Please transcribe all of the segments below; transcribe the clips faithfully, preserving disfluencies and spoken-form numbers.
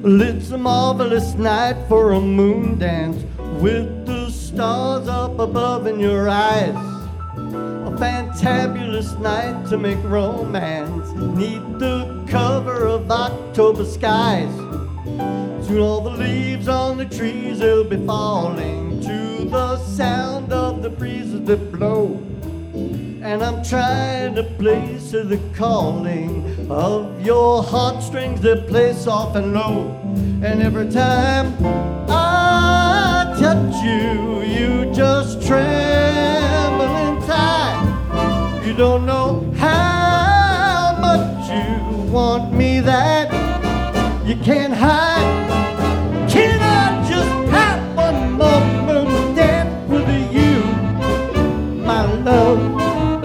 Well, it's a marvelous night for a moon dance with the stars up above in your eyes. A fantabulous night to make romance neath the cover of October skies. Soon all the leaves on the trees will be falling to the sound of the breezes that blow. And I'm trying to place the calling of your heartstrings that play soft and low. And every time I touch you, you just tremble inside. You don't know how much you want me that you can't hide. Can I just have one more moon dance with you, my love?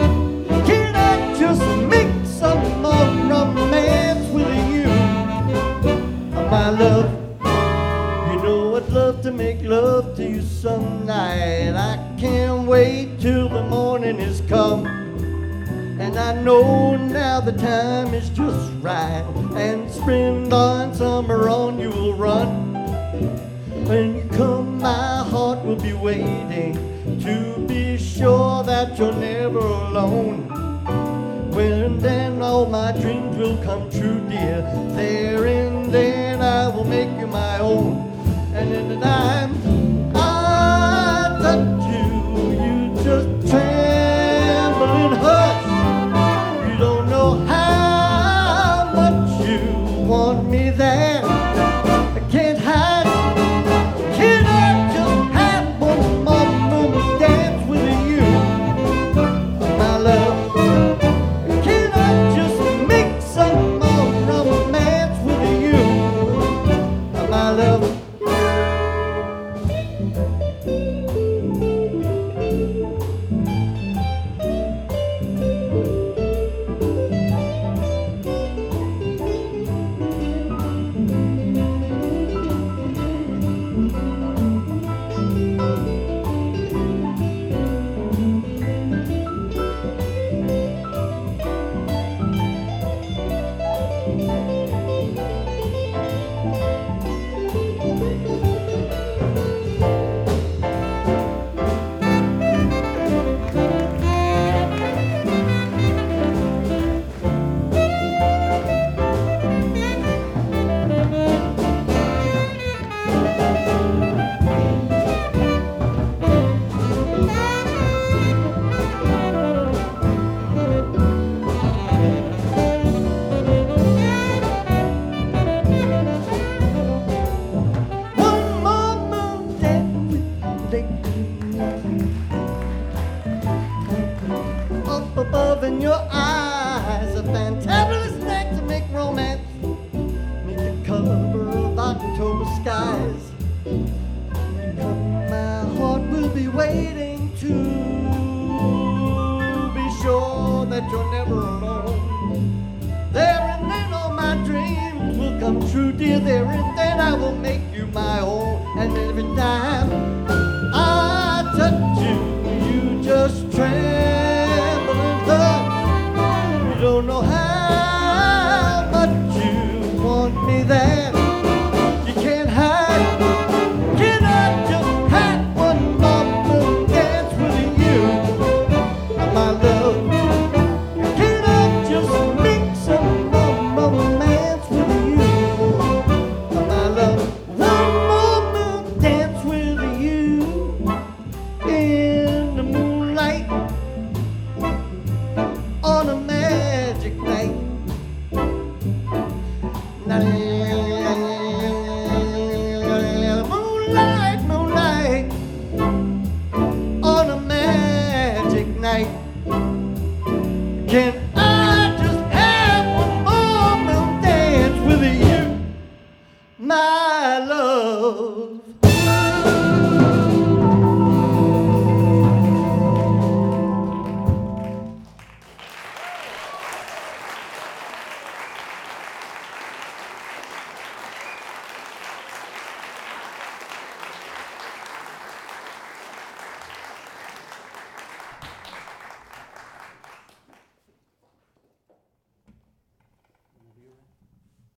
My love, you know I'd love to make love to you some night. I can't wait till the morning is come. And I know now the time is just right. And spring on, summer on, you will run. When you come, my heart will be waiting to be sure that you're never alone. When then all my dreams will come true, dear. There and then I will make you my own. And in the time I touch you, you just tremble and hush. You don't know how much you want me there. I can't hide. Can I just have one more moon dance with you, my love? Up above in your eyes, a fantabulous night to make romance meet the cover of October skies. Come, my heart will be waiting to be sure that you're never alone. There and then all my dreams will come true, dear. There and then I will make you my own. And every time I touch you, you just tremble and hush. You don't know how much you want me there.